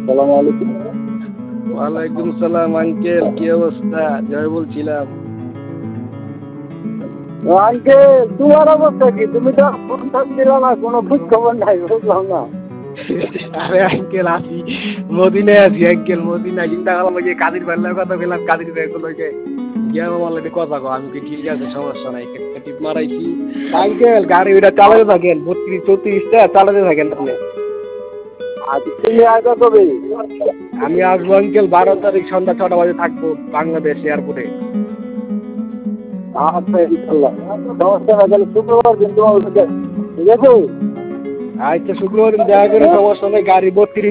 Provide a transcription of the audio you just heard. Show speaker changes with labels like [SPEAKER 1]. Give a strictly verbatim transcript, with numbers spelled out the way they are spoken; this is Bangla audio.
[SPEAKER 1] সালাম আলাইকুম।
[SPEAKER 2] ওয়ালাইকুম সালাম আঙ্কেল, কি অবস্থা? জয় বলছিলাম।
[SPEAKER 1] আঙ্কেল তোমার অবস্থা কি? তুমি তো ফোন টোন দিলা না, কোনো খোঁজ খবর নাই, বুঝলাম না।
[SPEAKER 2] আরে আঙ্কেল আছি, মদিনায় আছি আঙ্কেল, মদিনায়। চিন্তা করলাম ওই যে কাদির ভাইয়ের কথা বললাম, কাদির ভাই গুলো গিয়া আমার কথা কো। আমি কি ঠিক আছে, সমস্যা নাই, টিপ মারাইছি। আঙ্কেল গাড়ি ওইটা চালাতে থাকেন, বত্রিশ চৌত্রিশটা চালাতে থাকেন আপনি।
[SPEAKER 1] আচ্ছা তুমি আসো কবে?
[SPEAKER 2] আমি আসবো আঙ্কেল বারো তারিখ সন্ধ্যা ছটা বাজে থাকবো বাংলাদেশ এয়ারপোর্টে।
[SPEAKER 1] আচ্ছা ইনশাল্লাহ, সমস্যা না। তাহলে শুক্রবার দিন তোমার, ঠিক আছে?
[SPEAKER 2] আচ্ছা শুক্রবার দিন দেখা করে, সমস্যা নেই। গাড়ি বত্রিশ